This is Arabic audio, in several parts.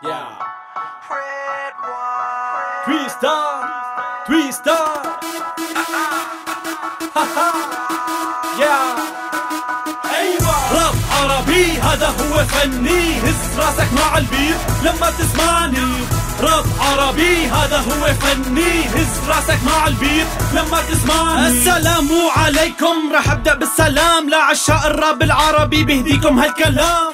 Yeah. Twista. Yeah. أيوة. راب عربي هذا هو فني، هز راسك مع البيت لما تسمعني. راب عربي هذا هو فني، هز راسك مع البيت لما تسمعني. السلام عليكم، رح ابدأ بالسلام لعشاق الراب العربي، بهديكم هالكلام.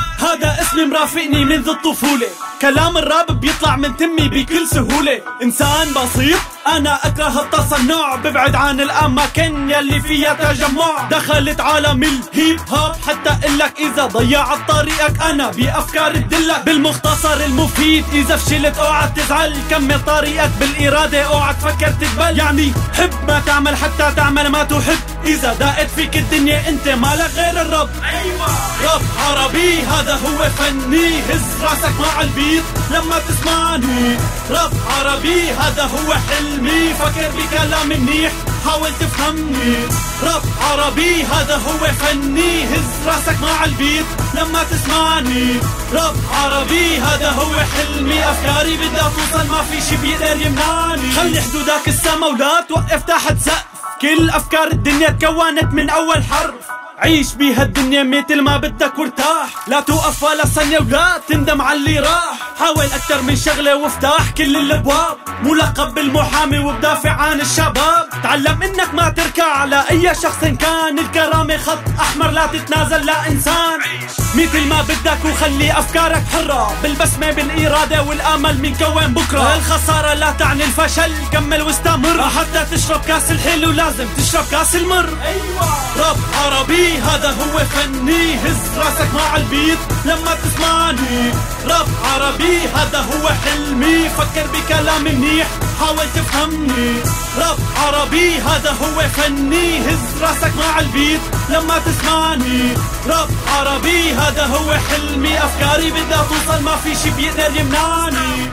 هذا اسمي مرافقني منذ الطفولة، كلام الراب بيطلع من تمي بكل سهولة. إنسان بسيط أنا أكره التصنع، ببعد عن الأماكن يلي فيها تجمع. دخلت عالم الهيب هوب حتى قلك إذا ضيعت طريقك أنا بأفكار تدلك بالمختصر المفيد. إذا فشلت اوعى تزعل، كمل طريقك بالإرادة اوعى تفكر تقبل. يعني حب ما تعمل حتى تعمل ما تحب، إذا دقت فيك الدنيا أنت مالك غير الرب. أيوة. راب عربي هذا هو فني، هز راسك مع البيت لما تسمعني. راب عربي هذا هو حلمي، فكر بكلام منيح حاول تفهمني. راب عربي هذا هو فني، هز راسك مع البيت لما تسمعني. راب عربي هذا هو حلمي، أفكاري بدها توصل ما في شي بيقدر يمنعني. خلي حدودك السما ولا توقف تحت سقف، كل أفكار الدنيا تكونت من أول حرف. عيش بيها الدنيا مثل ما بدك وارتاح، لا توقف ولا ثانية ولا تندم على اللي راح. حاول أكتر من شغلة وافتح كل الأبواب، ملقب بالمحامي وبدافع عن الشباب. تعلم إنك ما تركع على أي شخص كان، الكرامة خط أحمر لا تتنازل لا إنسان. مثل ما بدك وخلي أفكارك حرة، بالبسمة بالإرادة والأمل منكون بكرة. الخسارة لا تعني الفشل، كمل واستمر حتى تشرب كاس الحلو لازم تشرب كاس المر. أيوة. راب عربي هذا هو فني، هز راسك مع البيت لما تسمعني. راب عربي هذا هو حلمي، فكر بكلام منيح حاول تفهمني. راب عربي هذا هو فني، هز راسك مع البيت لما تسمعني. راب عربي هذا هو حلمي، أفكاري بدها توصل ما في شي بيقدر يمنعني.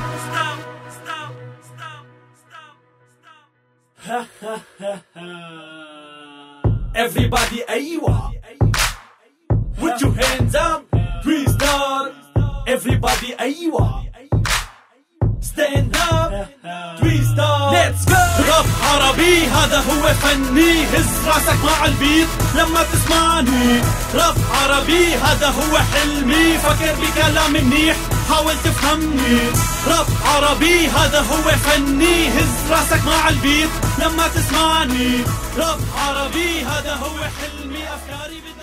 Everybody أيوة, put your hands up, Twista. Everybody أيوة, stand up, Twista. Let's go. راب عربي هذا هو فني، هز راسك مع البيت لما تسمعني. راب عربي هذا هو حلمي، فكر بكلام منيح حاول تفهمني. راب عربي هذا هو فني، هز راسك مع البيت لما تسمعني. راب عربي هذا هو حلمي، أفكاري